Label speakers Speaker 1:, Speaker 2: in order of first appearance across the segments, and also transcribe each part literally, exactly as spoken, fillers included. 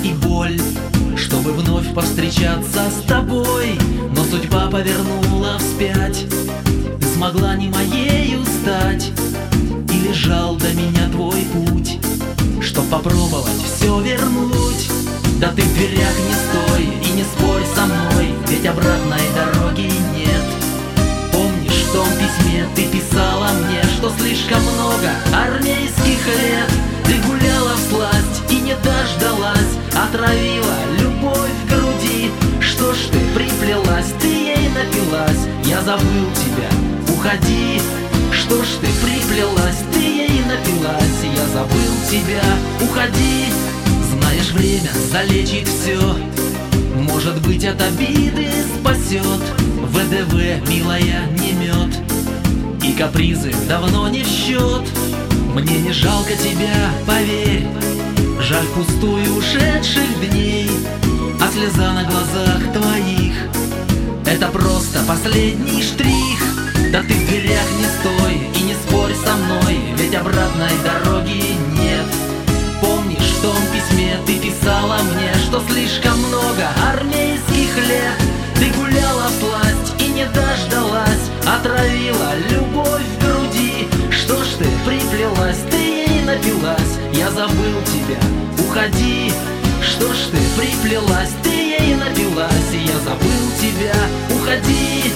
Speaker 1: и боль, чтобы вновь повстречаться с тобой. Но судьба повернула вспять, ты смогла не моею стать, и лежал до меня твой путь, чтоб попробовать все вернуть. Да ты в дверях не стой и не спорь со мной, ведь обратной дороги нет. Помнишь, в том письме ты писала мне, что слишком много армейских лет ты гуляла всласть и не дождалась, отравила любовь в груди. Что ж ты приплелась, ты ей напилась, я забыл тебя, уходи. Что ж ты приплелась, ты ей напилась, я забыл тебя, уходи. Знаешь, время залечит все, может быть, от обиды спасет. ВДВ, милая, не мед, и капризы давно не в счет. Мне не жалко тебя, поверь, жаль пустую ушедших дней, а слеза на глазах твоих — это просто последний штрих. Да ты в дверях не стой и не спорь со мной, ведь обратной дороги нет. Помнишь, в том письме ты писала мне, что слишком много армейских лет ты гуляла всласть и не дождалась, отравила любовь в груди. Что ж ты приплелась, ты ей напилась, я забыл тебя, уходи. Что ж ты приплелась, ты ей напилась, я забыл тебя, уходи.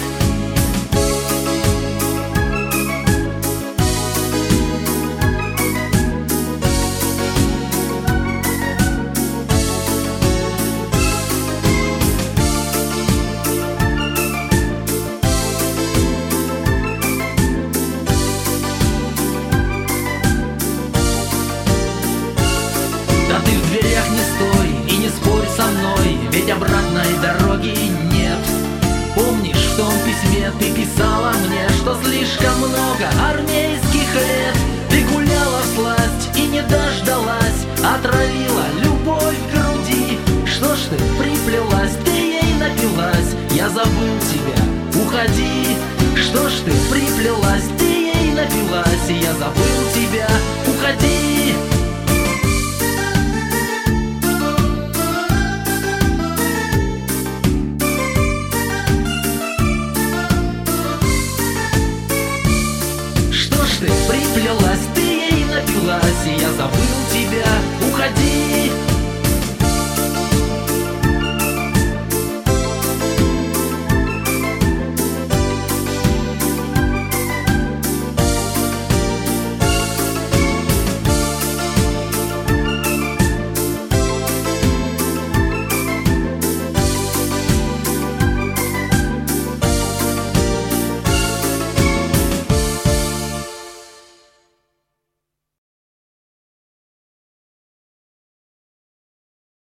Speaker 1: Ведь обратной дороги нет. Помнишь, в том письме ты писала мне, что слишком много армейских лет ты гуляла всласть и не дождалась, отравила любовь в груди. Что ж ты приплелась, ты ей напилась, я забыл тебя, уходи. Что ж ты приплелась, ты ей напилась, я забыл тебя, уходи. Приплелась, ты ей напилась, и я забыл